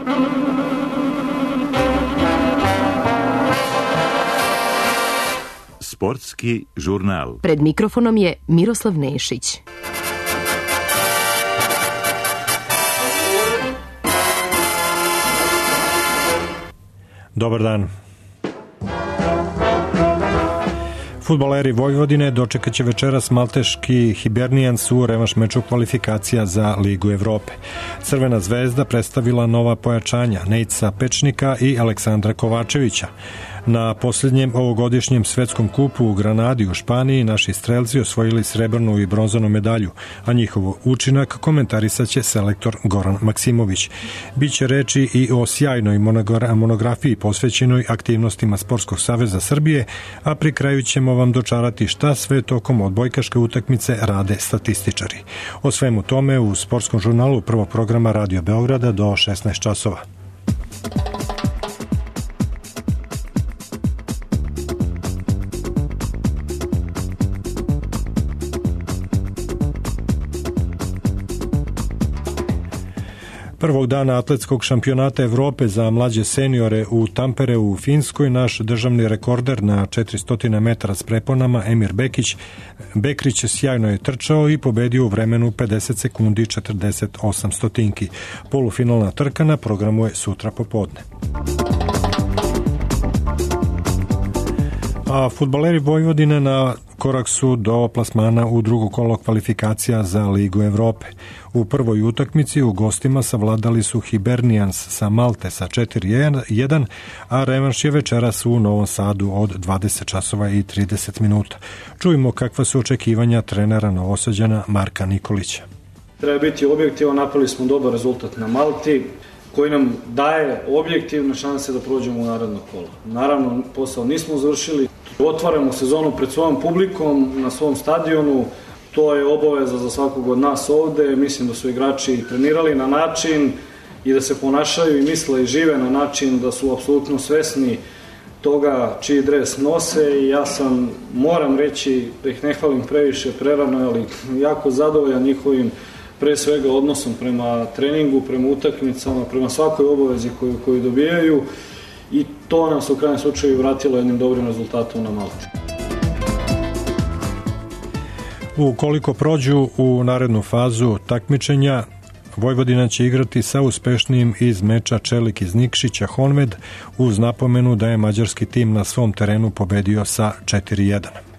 Sportski žurnal. Pred mikrofonom je Miroslav Nešić. Dobar dan. Fudbaleri Vojvodine dočekat će večeras malteški Hibernians u revanš meču kvalifikacija za Ligu Evrope. Crvena zvezda predstavila nova pojačanja Nejca Pečnika i Aleksandra Kovačevića. Na posljednjem ovogodišnjem svetskom kupu u Granadi u Španiji naši strelci osvojili srebrnu i bronzanu medalju, a njihov učinak komentarisat će selektor Goran Maksimović. Biće reči i o sjajnoj monografiji posvećenoj aktivnostima Sportskog saveza Srbije, a pri kraju ćemo vam dočarati šta sve tokom odbojkaške utakmice rade statističari. O svemu tome u Sportskom žurnalu prvog programa Radio Beograda do 16 časova. Prvog dana atletskog šampionata Evrope za mlađe seniore u Tampereu u Finskoj naš državni rekorder na 400 metara s preponama Emir Bekrić sjajno je trčao i pobedio u vremenu 50 sekundi 48 stotinki. Polufinalna trka na programu je sutra popodne. A fudbaleri Vojvodine na korak su do plasmana u drugo kolo kvalifikacija za Ligu Evrope. U prvoj utakmici u gostima savladali su Hibernians sa Malte sa 4-1, a revanš je večeras u Novom Sadu od 20 časova i 30 minuta. Čujemo kakva su očekivanja trenera Novosađana Marka Nikolića. Treba biti objektivan, napravili smo dobar rezultat na Malti, koji nam daje objektivne šanse da prođemo u naredno kolo. Naravno, posao nismo završili. Otvaramo sezonu pred svojom publikom, na svom stadionu. To je obaveza za svakog od nas ovde. Mislim da su igrači trenirali na način i da se ponašaju i misle i žive na način da su apsolutno svesni toga čiji dres nose i ja sam, moram reći, da ih ne hvalim previše prerano, ali jako zadovoljan njihovim pre svega odnosom prema treningu, prema utakmicama, prema svakoj obavezi koju dobijaju i to nam se u krajnjem slučaju vratilo jednim dobrim rezultatom na Malti. Ukoliko prođu u narednu fazu takmičenja, Vojvodina će igrati sa uspešnijim iz meča Čelik iz Nikšića Honved uz napomenu da je mađarski tim na svom terenu pobedio sa 4-1.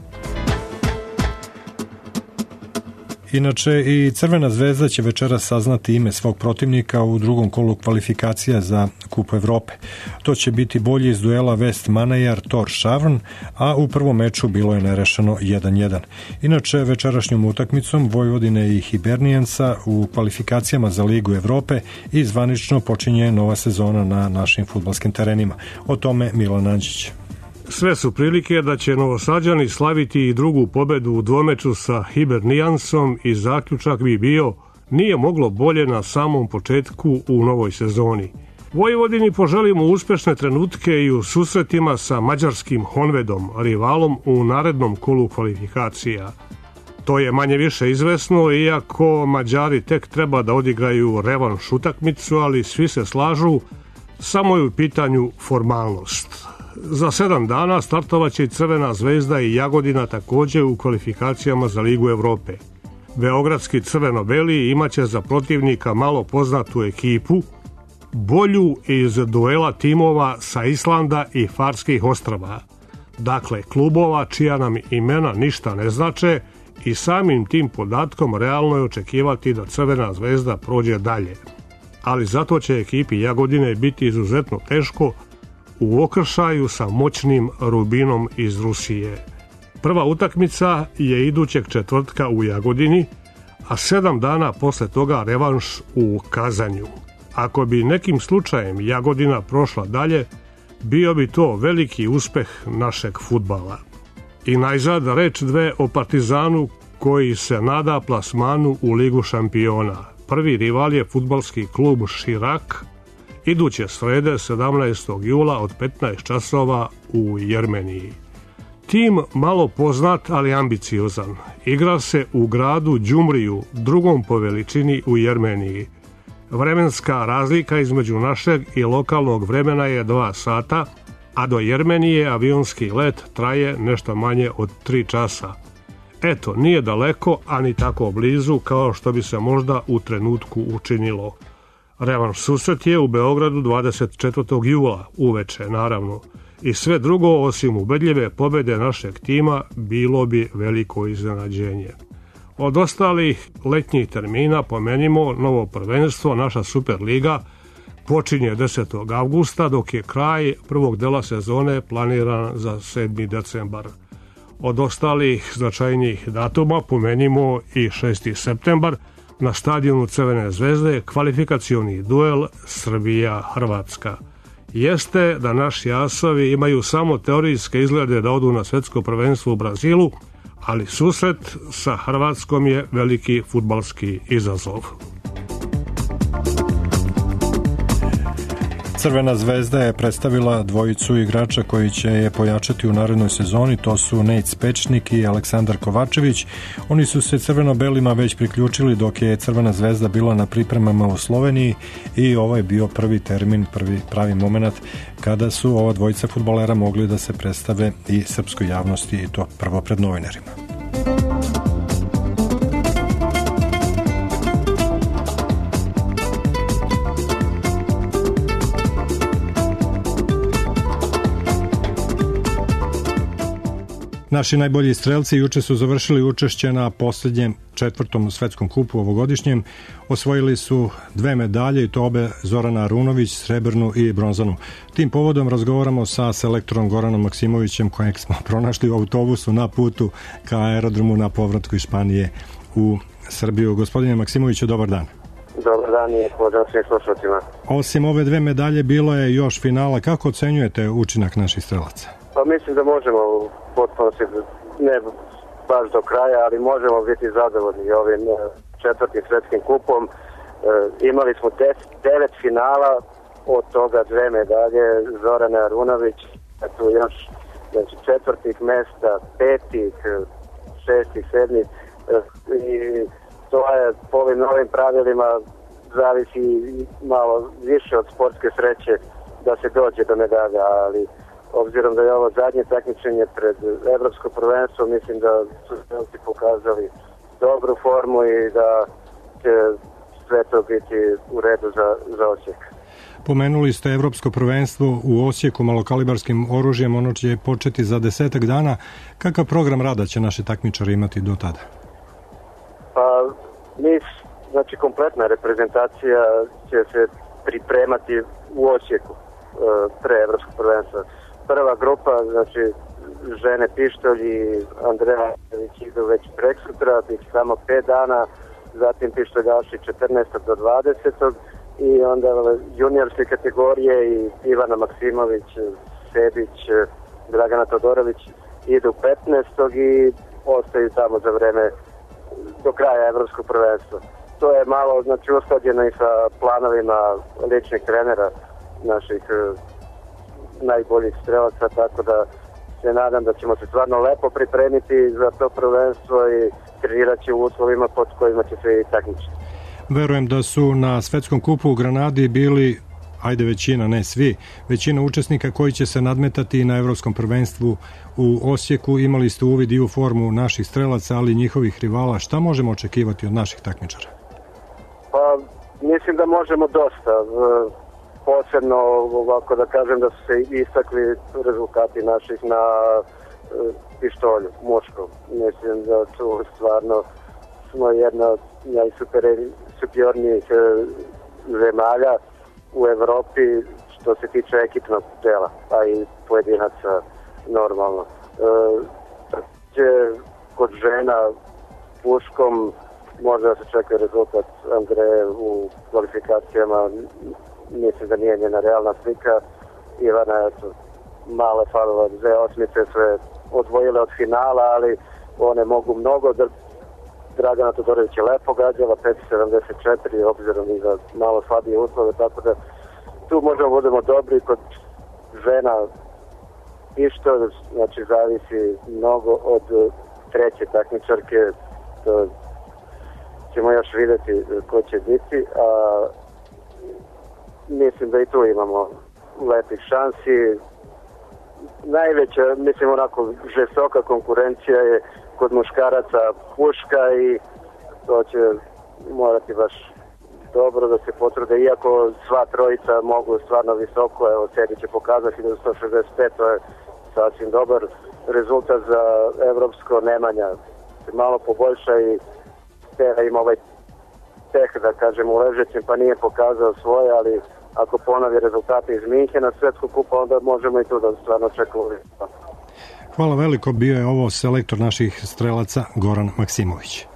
Inače, i Crvena zvezda će večeras saznati ime svog protivnika u drugom kolu kvalifikacija za Kupu Evrope. To će biti bolji iz duela West Manajar Tor Šavrn, a u prvom meču bilo je nerešeno 1-1. Inače, večerašnjom utakmicom Vojvodine i Hibernijansa u kvalifikacijama za Ligu Evrope i zvanično počinje nova sezona na našim fudbalskim terenima. O tome Milan Anđić. Sve su prilike da će Novosađani slaviti i drugu pobedu u dvomeču sa Hibernijansom i zaključak bi bio nije moglo bolje na samom početku u novoj sezoni. Vojvodini poželimo uspešne trenutke i u susretima sa mađarskim Honvedom, rivalom u narednom kolu kvalifikacija. To je manje više izvesno, iako Mađari tek treba da odigraju revanš utakmicu, ali svi se slažu, samo je u pitanju formalnost. Za 7 dana startovaće i Crvena zvezda i Jagodina također u kvalifikacijama za Ligu Evrope. Beogradski crveno-beli imaće za protivnika malo poznatu ekipu, bolju iz duela timova sa Islanda i Farskih ostrava. Dakle, klubova čija nam imena ništa ne znače i samim tim podatkom realno je očekivati da Crvena zvezda prođe dalje. Ali zato će ekipi Jagodine biti izuzetno teško u okršaju sa moćnim Rubinom iz Rusije. Prva utakmica je idućeg četvrtka u Jagodini, a 7 dana posle toga revanš u Kazanju. Ako bi nekim slučajem Jagodina prošla dalje, bio bi to veliki uspeh našeg fudbala. I najzad reč dve o Partizanu koji se nada plasmanu u Ligu šampiona. Prvi rival je fudbalski klub Širak, iduće srede 17. jula od 15 časova u Jermeniji. Tim malo poznat, ali ambiciozan. Igra se u gradu Đumriju, drugom po veličini u Jermeniji. Vremenska razlika između našeg i lokalnog vremena je 2 sata, a do Jermenije avionski let traje nešto manje od 3 časa. Eto, nije daleko, ani tako blizu kao što bi se možda u trenutku učinilo. Revanš susret je u Beogradu 24. jula, uveče naravno. I sve drugo osim ubedljive pobede našeg tima bilo bi veliko iznenađenje. Od ostalih letnjih termina pomenimo novo prvenstvo, naša Superliga, počinje 10. avgusta, dok je kraj prvog dela sezone planiran za 7. decembar. Od ostalih značajnijih datuma pomenimo i 6. septembar, na stadionu Crvene zvezde kvalifikacioni duel Srbija-Hrvatska. Jeste da naši asovi imaju samo teorijske izglede da odu na svetsko prvenstvo u Brazilu, ali susret sa Hrvatskom je veliki fudbalski izazov. Crvena zvezda je predstavila dvojicu igrača koji će je pojačati u narednoj sezoni, to su Nejc Pečnik i Aleksandar Kovačević. Oni su se crveno-belima već priključili dok je Crvena zvezda bila na pripremama u Sloveniji i ovo je bio prvi termin, prvi pravi moment kada su ova dvojica fudbalera mogli da se predstave i srpskoj javnosti i to prvo pred novinarima. Naši najbolji strelci juče su završili učešće na posljednjem 4. svetskom kupu ovogodišnjem. Osvojili su 2 medalje i to obe Zorana Arunović, srebrnu i bronzanu. Tim povodom razgovaramo sa selektorom Goranom Maksimovićem kojeg smo pronašli u autobusu na putu ka aerodromu na povratku iz Španije u Srbiju. Gospodine Maksimoviću, dobar dan. Dobar dan i pozdrav svim slušateljima. Osim ove 2 medalje bilo je još finala. Kako ocenjujete učinak naših strelaca? Pa mislim da možemo potpuno se, ne baš do kraja, ali možemo biti zadovoljni ovim 4. svetskim kupom. Imali smo 9 finala, od toga 2 medalje, Zorana Arunović, tu još znači 4. mesta, 5., 6., 7. I to je po ovim novim pravilima zavisi malo više od sportske sreće da se dođe do medalja, ali obzirom da je ovo zadnje takmičenje pred evropsko prvenstvo, mislim da su strelci pokazali dobru formu i da će sve to biti u redu za Osijek. Pomenuli ste evropsko prvenstvo u Osijeku malokalibarskim oružjem, ono će početi za 10 dana. Kakav program rada će naši takmičari imati do tada? Pa, znači kompletna reprezentacija će se pripremati u Osijeku pre evropskog prvenstva. Prva grupa, znači žene pištolji, Andreja idu već preksutra, bih samo 5 dana, zatim pištoljaši 14. do 20. i onda juniorske kategorije i Ivana Maksimović, Sebić, Dragana Todorović idu 15. i ostaju tamo za vreme do kraja evropskog prvenstva. To je malo znači usklađeno i sa planovima ličnih trenera naših najboljih strelaca, tako da se nadam da ćemo se stvarno lepo pripremiti za to prvenstvo i trenirat će u uslovima pod kojima će se i takmičiti. Verujem da su na svetskom kupu u Granadi bili, ajde većina, ne svi, većina učesnika koji će se nadmetati na evropskom prvenstvu u Osijeku. Imali ste uvid i u formu naših strelaca, ali i njihovih rivala. Šta možemo očekivati od naših takmičara? Pa, mislim da možemo dosta. Posebno, ovako da kažem, da su se istakli rezultati naših na pištolju, muškom. Mislim da tu stvarno smo jedna od najsuperiornijih zemalja u Evropi što se tiče ekipnog dela, a i pojedinaca normalno. Kod žena puškom možda se čeka rezultat Andreje u kvalifikacijama. Mislim da nije njena realna slika. Ivana, eto, male falove, 2 osmice sve odvojile od finala, ali one mogu mnogo. Dragana Todorović je lepo gađala, 5.74, obzirom i za malo slabije uslove, tako da tu možemo budemo dobri. Kod žena išto, znači zavisi mnogo od treće takmičarke, to ćemo još vidjeti ko će biti, a mislim da i tu imamo lepih šansi. Najveća, mislim, onako žestoka konkurencija je kod muškaraca puška i to će morati baš dobro da se potrude, iako sva trojica mogu stvarno visoko, evo Sedi će pokazati da 165, to je sasvim dobar rezultat za evropsko. Nemanja se malo poboljša i ima ovaj teh, da kažem, u ležećem, pa nije pokazao svoje, ali ako ponovi rezultate iz Minhena svetskog kupa, onda možemo i tu da stvarno čekamo. Hvala veliko, bio je ovo selektor naših strelaca Goran Maksimović.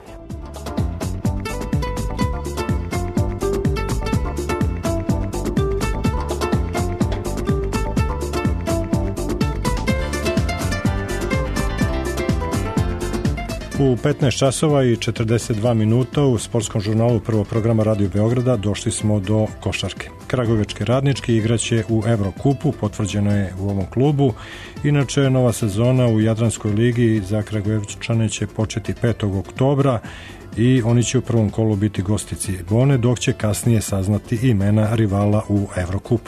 U 15 časova i 42 minuta u sportskom žurnalu prvog programa Radio Beograda došli smo do košarke. Kragujevački Radnički igraće u Evrokupu, potvrđeno je u ovom klubu. Inače, nova sezona u Jadranskoj ligi za Kragujevčane će početi 5. oktobra i oni će u prvom kolu biti gosti Cibone, dok će kasnije saznati imena rivala u Evrokupu.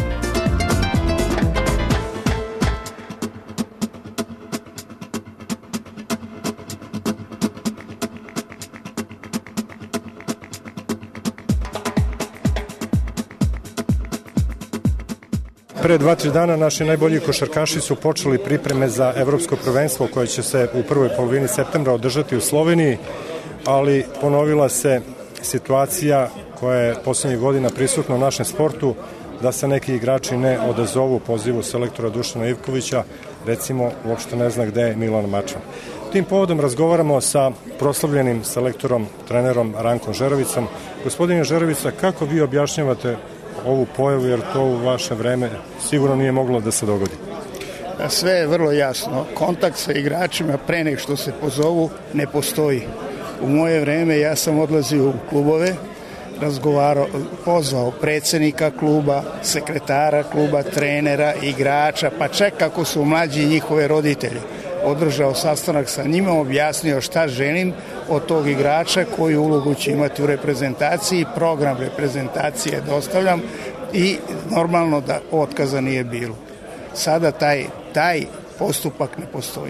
Pre 2-3 dana naši najbolji košarkaši su počeli pripreme za evropsko prvenstvo koje će se u prvoj polovini septembra održati u Sloveniji, ali ponovila se situacija koja je poslednjih godina prisutna u našem sportu, da se neki igrači ne odazovu pozivu selektora Dušana Ivkovića, recimo uopšte ne zna gde je Milan Mačan. Tim povodom razgovaramo sa proslavljenim selektorom, trenerom Rankom Žerovicom. Gospodine Žerovica, kako vi objašnjavate ovu pojavu, jer to u vaše vreme sigurno nije moglo da se dogodi? Sve je vrlo jasno. Kontakt sa igračima pre nego što se pozovu ne postoji. U moje vreme ja sam odlazio u klubove, razgovarao, pozvao predsjednika kluba, sekretara kluba, trenera, igrača, pa čak ako su mlađi njihove roditelje. Održao sastanak sa njima, objasnio šta želim od tog igrača, koju ulogu će imati u reprezentaciji, program reprezentacije dostavljam i normalno da otkaza nije bilo. Sada taj postupak ne postoji.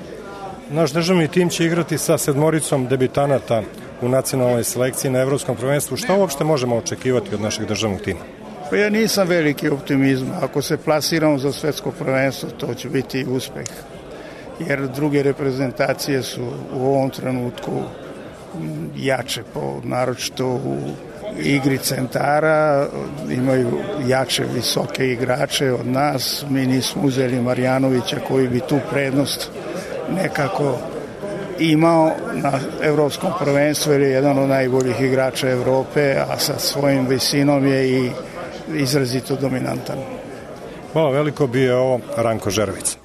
Naš državni tim će igrati sa 7 debitanata u nacionalnoj selekciji na evropskom prvenstvu. Šta uopšte možemo očekivati od našeg državnog tima? Pa ja nisam veliki optimizam. Ako se plasiramo za svetsko prvenstvo, to će biti uspeh. Jer druge reprezentacije su u ovom trenutku jače, naročito u igri centara, imaju jače, visoke igrače od nas. Mi nismo uzeli Marjanovića koji bi tu prednost nekako imao na evropskom prvenstvu, jer je jedan od najboljih igrača Evrope, a sa svojim visinom je i izrazito dominantan. Hvala veliko, bio je ovo Ranko Žerović.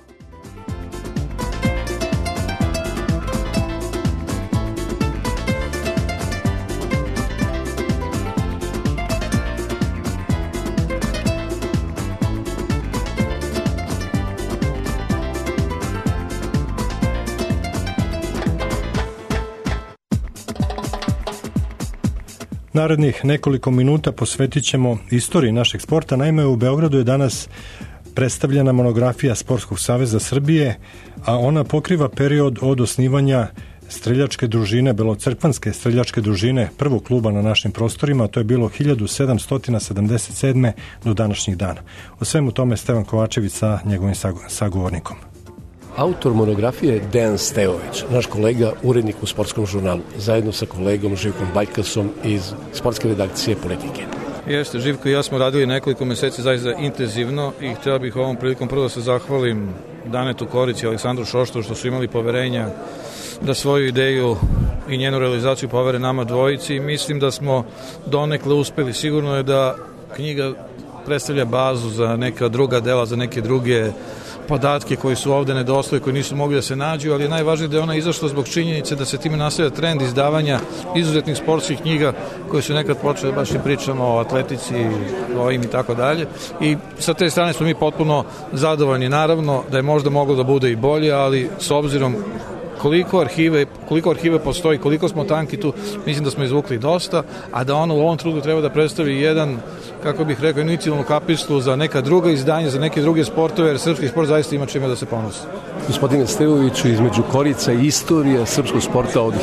Narednih nekoliko minuta posvetit ćemo istoriji našeg sporta. Naime, u Beogradu je danas predstavljena monografija Sportskog saveza Srbije, a ona pokriva period od osnivanja streljačke družine, belocrkvanske streljačke družine, prvog kluba na našim prostorima, to je bilo 1777. do današnjih dana. O svemu tome Stevan Kovačević sa njegovim sagovornikom. Autor monografije je Dejan Stevović, naš kolega, urednik u sportskom žurnalu, zajedno sa kolegom Živkom Bajkasom iz sportske redakcije Politike. Jeste, Živko i ja smo radili nekoliko meseci zaista intenzivno i htio bih ovom prilikom prvo da se zahvalim Danetu Korici i Aleksandru Šoštu što su imali poverenja da svoju ideju i njenu realizaciju povere nama dvojici i mislim da smo donekle uspeli. Sigurno je da knjiga predstavlja bazu za neka druga dela, za neke druge podatke koji su ovde nedostali, koji nisu mogli da se nađu, ali je najvažnije da je ona izašla zbog činjenice da se time nastavlja trend izdavanja izuzetnih sportskih knjiga koje su nekad počele, baš i pričamo o atletici, ovim i tako dalje. I sa te strane smo mi potpuno zadovoljni. Naravno da je možda moglo da bude i bolje, ali s obzirom koliko arhive postoji, koliko smo tanki tu, mislim da smo izvukli dosta, a da ono u ovom trenutku treba da predstavi jedan, kako bih rekao, inicijalnu kapislu za neka druga izdanja, za neke druge sportove, jer srpski sport zaista ima čime da se ponosi. Gospodine Stevoviću, između Korica i istorija srpskog sporta od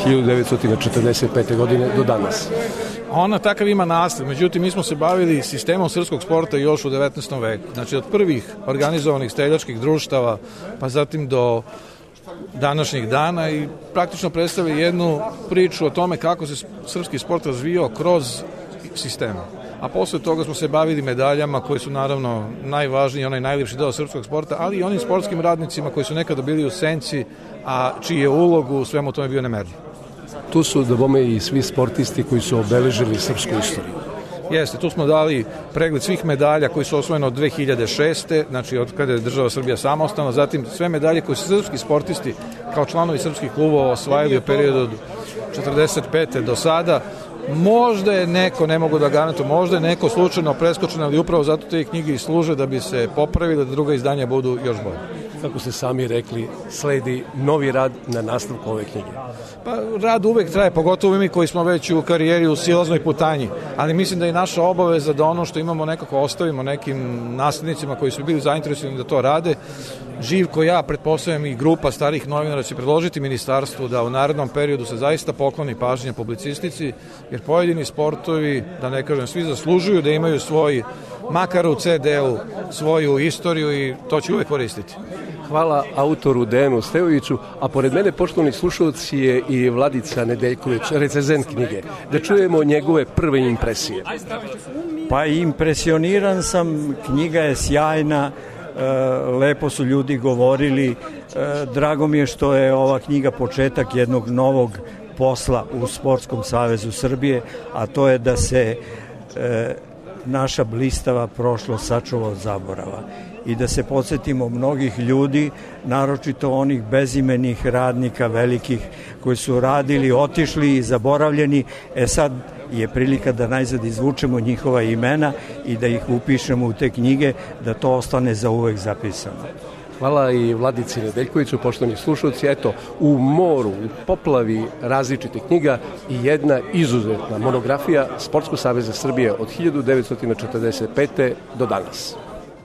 1945. godine do danas. Ona takav ima naslov, međutim mi smo se bavili sistemom srpskog sporta još u 19. veku. Znači od prvih organizovanih streljačkih društava, pa zatim do današnjih dana i praktično predstavlja jednu priču o tome kako se srpski sport razvijao kroz sistem. A posle toga smo se bavili medaljama koji su naravno najvažniji, onaj najljepši deo srpskog sporta, ali i onim sportskim radnicima koji su nekada bili u senci, a čiji je ulog u svemu tome bio nemerljiv. Tu su da bome i svi sportisti koji su obeležili srpsku istoriju. Jeste, tu smo dali pregled svih medalja koji su osvojene od 2006. Znači od kada je država Srbija samostalna, zatim sve medalje koje su srpski sportisti kao članovi srpskih klubova osvajali u periodu od 45. do sada. Možda je neko, ne mogu da garantujem, možda je neko slučajno preskočen, ali upravo zato te knjige i služe da bi se popravile, da druga izdanja budu još bolje. Kako ste sami rekli, sledi novi rad na nastavku ove knjige. Pa rad uvek traje, pogotovo mi koji smo već u karijeri u silaznoj putanji, ali mislim da je naša obaveza da ono što imamo nekako ostavimo nekim naslednicima koji su bili zainteresovani da to rade. Živko, ja, pretpostavljam i grupa starih novinara će predložiti ministarstvu da u narednom periodu se zaista pokloni pažnja publicistici, jer pojedini sportovi, da ne kažem svi, zaslužuju da imaju svoj, makar u CD-u, svoju istoriju i to će uvek koristiti. Hvala autoru Dejanu Stevoviću, a pored mene, poštovani slušalci, je i Vladica Nedeljković, recenzent knjige. Da čujemo njegove prve impresije. Pa impresioniran sam, knjiga je sjajna, lepo su ljudi govorili, drago mi je što je ova knjiga početak jednog novog posla u Sportskom savezu Srbije, a to je da se naša blistava prošlost sačuva od zaborava i da se podsjetimo mnogih ljudi, naročito onih bezimenih radnika velikih koji su radili, otišli i zaboravljeni. Sad je prilika da najzad izvučemo njihova imena i da ih upišemo u te knjige, da to ostane za uvek zapisano. Hvala i Vladici Nedeljkoviću, poštovani slušalci. Eto, u moru, u poplavi različitih knjiga i jedna izuzetna monografija Sportskog saveza Srbije od 1945. do danas.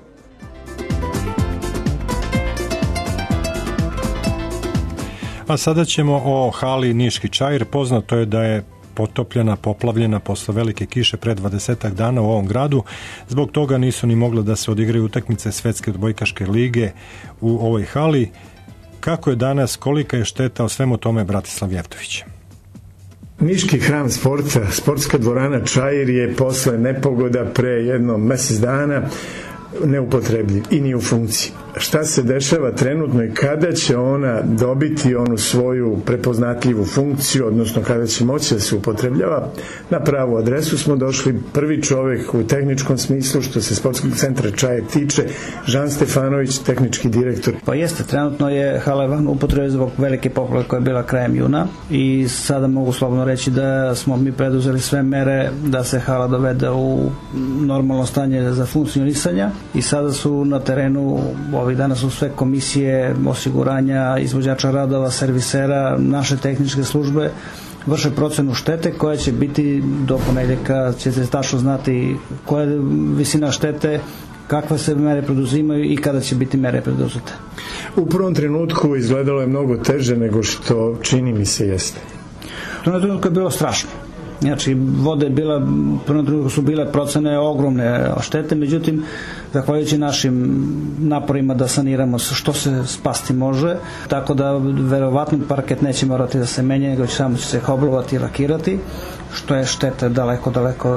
A sada ćemo o hali Niški Čair. Poznato je da je potopljena, poplavljena posle velike kiše pre 20 dana u ovom gradu. Zbog toga nisu ni mogle da se odigraju utakmice Svetske odbojkaške lige u ovoj hali. Kako je danas, kolika je šteta o svemu tome, Bratislav Jevtović? Niški hram sporta, sportska dvorana Čair je posle nepogoda pre jedno mesec dana neupotrebljiv i nije u funkciji. Šta se dešava trenutno i kada će ona dobiti onu svoju prepoznatljivu funkciju, odnosno kada će moći da se upotrebljava? Na pravu adresu smo došli. Prvi čovek u tehničkom smislu što se Sportskog centra Čair tiče, Žan Stefanović, tehnički direktor. Pa jeste, trenutno je hala van upotrebe zbog velike poplave koja je bila krajem juna i sada mogu slobodno reći da smo mi preduzeli sve mere da se hala dovede u normalno stanje za funkcionisanja i sada su na terenu ovih dana su sve komisije osiguranja, izvođača radova, servisera, naše tehničke službe vrše procenu štete koja će biti do ponedeljka, će se tačno znati koja je visina štete, kakve se mere preduzimaju i kada će biti mere preduzete. U prvom trenutku izgledalo je mnogo teže nego što čini mi se jeste. U prvom trenutku je bilo strašno. Znači, voda je bila, prvom trenutku su bile procene ogromne štete, međutim, zahvaljujući našim naporima da saniramo što se spasti može, tako da verovatno parket neće morati da se menja, nego će samo će se hoblovati i lakirati, što je šteta daleko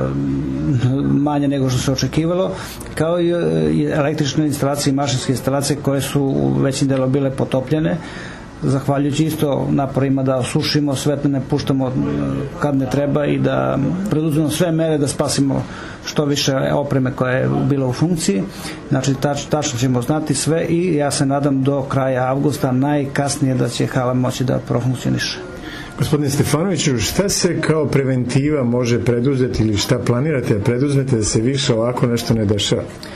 manje nego što se očekivalo, kao i električne instalacije i mašinske instalacije koje su u većim delu bile potopljene, zahvaljujući isto naporima da osušimo sve, ne puštamo kad ne treba i da preduzmemo sve mere da spasimo što više opreme koja je bila u funkciji. Znači, tačno ćemo znati sve i ja se nadam do kraja avgusta najkasnije da će hala moći da profunkcioniše. Gospodine Stefanoviću, šta se kao preventiva može preduzeti ili šta planirate da preduzmete da se više ovako nešto ne dešava?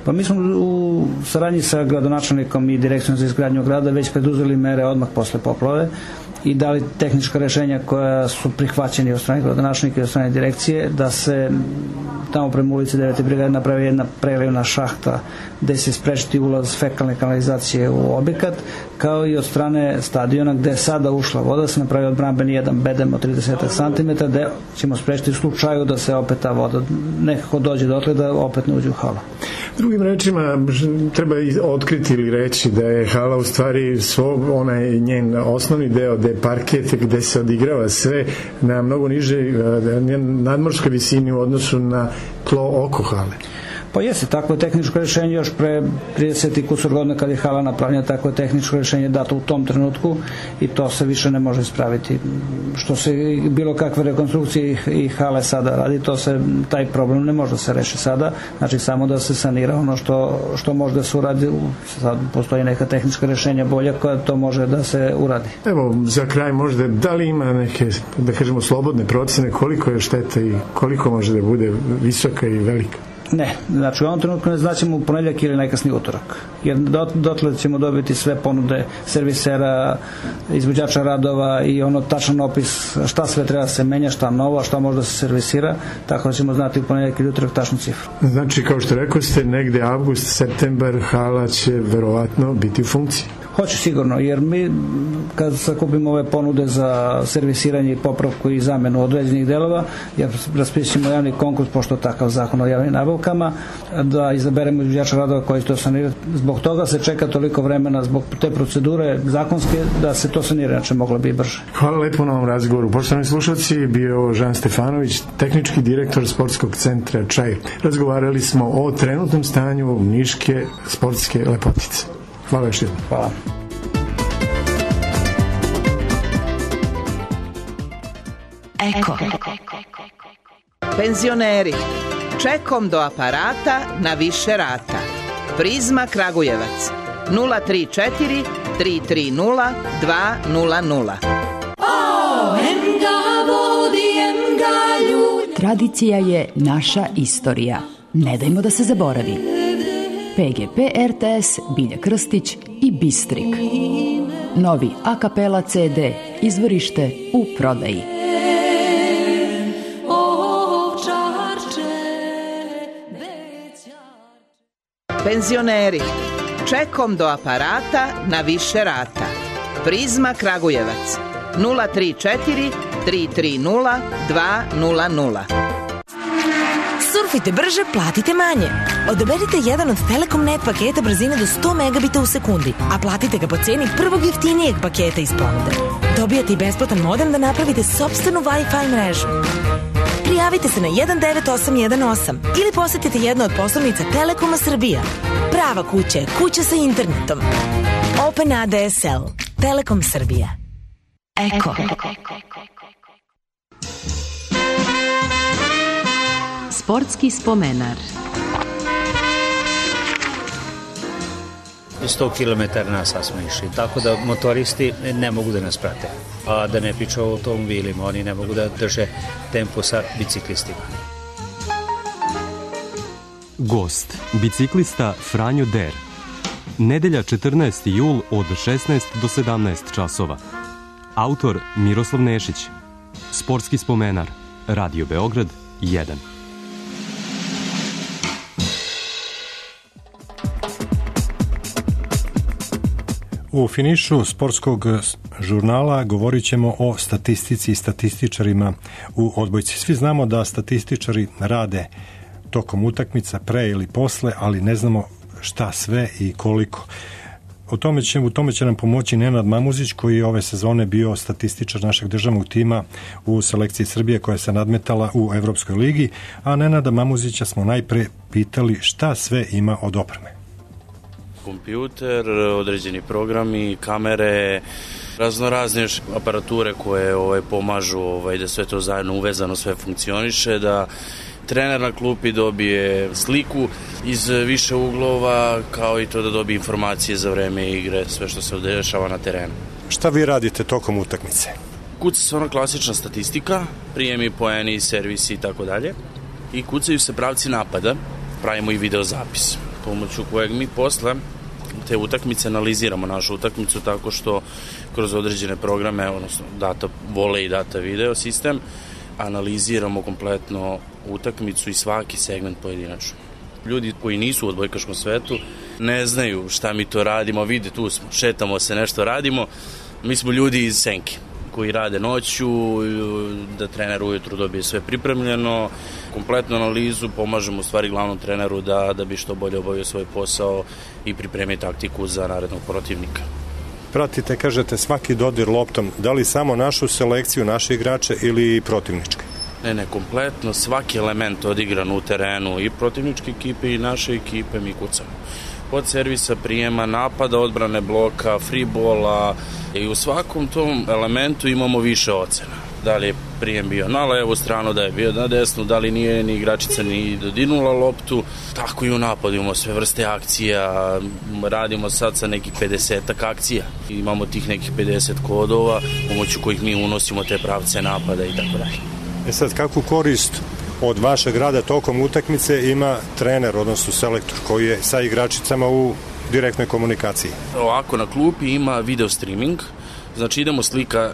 Pa mi smo u saradnji sa gradonačelnikom i direkcijom za izgradnju grada već preduzeli mere odmah posle poplave i dali tehnička rešenja koja su prihvaćeni od strane gradonačelnika i od strane direkcije, da se tamo prema ulici 9. brigade napravi jedna prelivna šahta gde se sprečiti ulaz fekalne kanalizacije u objekat, kao i od strane stadiona gde je sada ušla voda, se napravi odbrambeni jedan bedem od 30 cm gde ćemo sprečiti u slučaju da se opet ta voda nekako dođe dotle da opet ne uđe u halu. Drugim rečima, treba otkriti ili reći da je hala u stvari onaj njen osnovni deo, da je parket gde se odigrava sve na mnogo niže nadmorskoj visini u odnosu na tlo oko hale. Pa jeste, takvo je tehničko rešenje još pre 30 i kusur godina kad je hala napravljena, takvo je tehničko rešenje dato u tom trenutku i to se više ne može ispraviti. Što se bilo kakve rekonstrukcije i hale sada radi, taj problem ne može da se reši sada, znači samo da se sanira ono što može da se uradi. Sad postoji neka tehnička rešenja bolja koja to može da se uradi. Evo, za kraj možda, da li ima neke, da kažemo, slobodne procene koliko je šteta i koliko može da bude visoka i velika? Ne, znači u ovom trenutku ne znaćemo u ponedeljak ili najkasniji utorak, jer dotle ćemo dobiti sve ponude servisera, izvođača radova i tačan opis šta sve treba da se menja, šta novo, šta može da se servisira, tako da ćemo znati u ponedeljak ili utorak tačnu cifru. Znači, kao što rekao ste, negde avgust, septembar hala će verovatno biti u funkciji. Hoće sigurno, jer mi kad sakupimo ove ponude za servisiranje i popravku i zamenu određenih delova, jer raspisimo javni konkurs, pošto takav zakon o javnim nabavkama, da izaberemo izvođača radova koji će to sanirati. Zbog toga se čeka toliko vremena, zbog te procedure zakonske, da se to sanira, znači moglo bi i brže. Hvala lepo na ovom razgovoru. Poštovani slušalci, bio je ovo Žan Stefanović, tehnički direktor sportskog centra Čair. Razgovarali smo o trenutnom stanju niške sportske lepotice. Hvala još jednom. Hvala. Eko. Penzioneri. Čekom do aparata na više rata. Prizma Kragujevac. 034 330 200. Tradicija je naša istorija. Ne dajmo da se zaboravi. PGP RTS, Bilja Krstić i Bistrik. Novi a kapela CD, izvorište u prodaji. Penzioneri. Čekom do aparata na više rata. Prizma Kragujevac. 034 330 200. Surfite brže, platite manje. Odaberite jedan od Telekom Net paketa brzine do 100 megabita u sekundi, a platite ga po ceni prvog jeftinijeg paketa iz ponude. Dobijate i besplatan modem da napravite sopstvenu Wi-Fi mrežu. Prijavite se na 19818 ili posetite jednu od poslovnica Telekoma Srbija. Prava kuća je kuća sa internetom. Open ADSL. Telekom Srbija. Eko. Sportski spomenar. 100 km na sat smo išli, tako da motoristi ne mogu da nas prate, a da ne priča o automobilima, oni ne mogu da drže tempo sa biciklistima. Gost, biciklista Franjo Der. Nedelja 14. jul od 16 do 17 časova. Autor Miroslav Nešić. Sportski spomenar. Radio Beograd 1. U finišu sportskog žurnala govorit ćemo o statistici i statističarima u odbojci. Svi znamo da statističari rade tokom utakmica, pre ili posle, ali ne znamo šta sve i koliko. U tome će nam pomoći Nenad Mamuzić, koji je ove sezone bio statističar našeg državnog tima u selekciji Srbije koja se nadmetala u Evropskoj ligi, a Nenada Mamuzića smo najpre pitali šta sve ima od opreme. Kompjuter, određeni programi, kamere, raznorazne aparature koje pomažu da sve to zajedno uvezano sve funkcioniše, da trener na klupi dobije sliku iz više uglova, kao i to da dobije informacije za vreme igre, sve što se dešava na terenu. Šta vi radite tokom utakmice? Kuca se ona klasična statistika, prijemi, poeni, servisi i tako dalje. I kucaju se pravci napada, pravimo i video zapis. pomoću kojeg mi posle te utakmice analiziramo našu utakmicu tako što kroz određene programe, odnosno data vole i data video sistem, analiziramo kompletno utakmicu i svaki segment pojedinačno. Ljudi koji nisu u odbojkaškom svetu ne znaju šta mi to radimo, vide tu smo, šetamo se, nešto radimo. Mi smo ljudi iz senke koji rade noću, da trener ujutru dobije sve pripremljeno, kompletnu analizu, pomažemo u stvari glavnom treneru da bi što bolje obavio svoj posao i pripremi taktiku za narednog protivnika. Pratite, kažete, svaki dodir loptom, da li samo našu selekciju, naše igrače ili protivničke? Ne, kompletno svaki element odigran u terenu i protivničke ekipe i naše ekipe mi kucamo. Od servisa, prijema, napada, odbrane bloka, freebola i u svakom tom elementu imamo više ocena. Da li je prijem bio na levu stranu, da je bio na desnu, da li nije ni igračica ni dodirnula loptu, tako i u napadu imamo sve vrste akcija, radimo sad sa nekih 50-ak akcija. Imamo tih nekih 50 kodova pomoću kojih mi unosimo te pravce napada i tako dalje. Sad, kakvu korist od vašeg rada tokom utakmice ima trener, odnosno selektor, koji je sa igračicama u direktnoj komunikaciji? Ovako, na klupi ima video streaming, znači idemo slika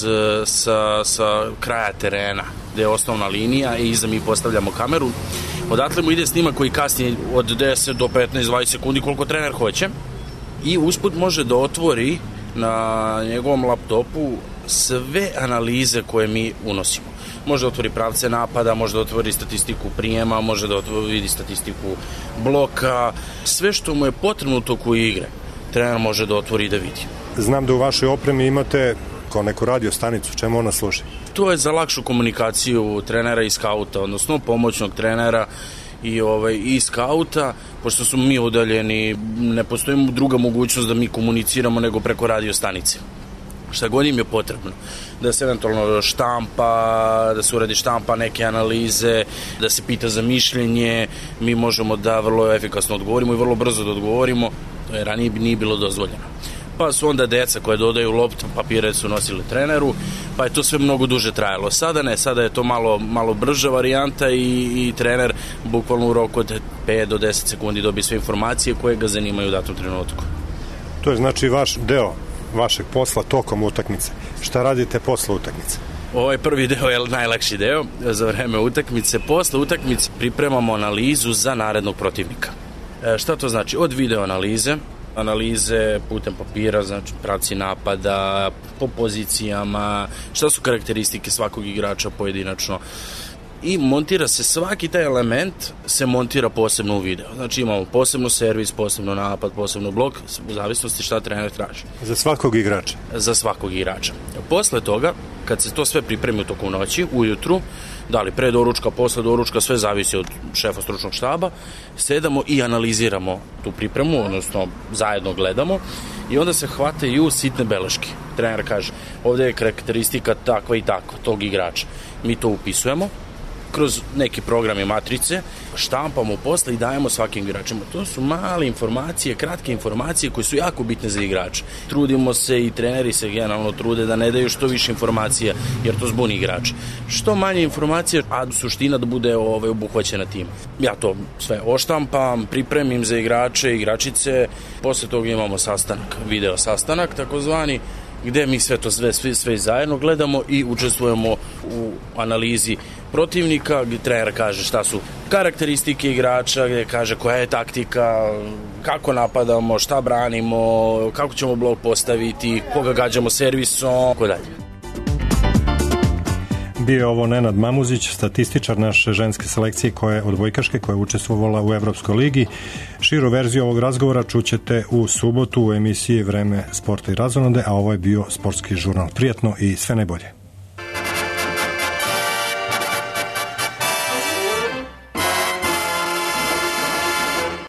sa kraja terena, gde je osnovna linija i iza mi postavljamo kameru. Odatle mu ide snimak koji kasnije od 10 do 15-20 sekundi koliko trener hoće i usput može da otvori na njegovom laptopu sve analize koje mi unosimo. Može da otvori pravce napada, može da otvori statistiku prijema, može da vidi statistiku bloka, sve što mu je potrebno u toku igre, trener može da otvori i da vidi. Znam da u vašoj opremi imate kao neku radio stanicu, čemu ona služi? To je za lakšu komunikaciju trenera i skauta, odnosno pomoćnog trenera i skauta, pošto smo mi udaljeni, ne postoji druga mogućnost da mi komuniciramo nego preko radio stanice. Šta god im je potrebno, da se eventualno štampa, da se uradi štampa neke analize, da se pita za mišljenje, mi možemo da vrlo efikasno odgovorimo i vrlo brzo da odgovorimo, to je ranije nije bilo dozvoljeno. Pa su onda deca koje dodaju loptu, papire su nosili treneru, pa je to sve mnogo duže trajalo. Sada ne, sada je to malo brža varijanta i trener bukvalno u roku od 5 do 10 sekundi dobije sve informacije koje ga zanimaju u datom trenutku. To je znači vaš deo vašeg posla tokom utakmice. Šta radite posle utakmice? Ovaj prvi deo je najlakši deo za vreme utakmice. Posle utakmice pripremamo analizu za narednog protivnika. Šta to znači? Od video analize putem papira, znači pravci napada, po pozicijama, šta su karakteristike svakog igrača pojedinačno. I montira se svaki taj element, se montira posebno u video. Znači imamo posebno servis, posebno napad, posebno blok, u zavisnosti šta trener traži. Za svakog igrača? Za svakog igrača. Posle toga, kad se to sve pripremi u toku noći, ujutru, da li pre doručka, posle doručka, sve zavisi od šefa stručnog štaba, sedamo i analiziramo tu pripremu, odnosno zajedno gledamo i onda se hvataju sitne beleške. Trener kaže, ovde je karakteristika takva i takva, tog igrača. Mi to upisujemo kroz neki programe matrice, štampamo posle i dajemo svakim igračima. To su male informacije, kratke informacije koje su jako bitne za igrače. Trudimo se i treneri se generalno trude da ne daju što više informacija, jer to zbuni igrače. Što manje informacije, a suština da bude obuhvaćena tim. Ja to sve oštampam, pripremim za igrače, igračice, posle toga imamo sastanak, video sastanak takozvani, gde mi sve to sve zajedno gledamo i učestvujemo u analizi protivnika, gdje trener kaže šta su karakteristike igrača, gdje kaže koja je taktika, kako napadamo, šta branimo, kako ćemo blok postaviti, koga gađamo servisom, tako dalje. Bio je ovo Nenad Mamuzić, statističar naše ženske selekcije odbojkaške koja je učestvovala u Evropskoj ligi. Širu verziju ovog razgovora čućete u subotu u emisiji Vreme sporta i razonode, a ovo je bio sportski žurnal. Prijatno i sve najbolje.